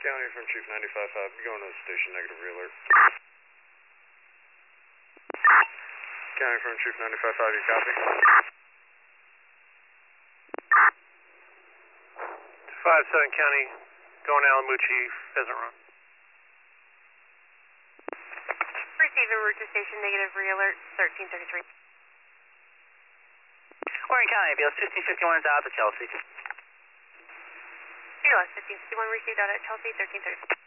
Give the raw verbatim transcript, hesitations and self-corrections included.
County from Chief ninety-five five, going to the station, negative re-alert. County from Chief ninety-five five, you copy? five seven County, going Alamuchi, pheasant run. Receiving route to station, negative re-alert, thirteen thirty-three. Warren County, B L S fifteen fifty-one is out to Chelsea. B L S fifteen fifty-one received out at Chelsea, thirteen thirty-three.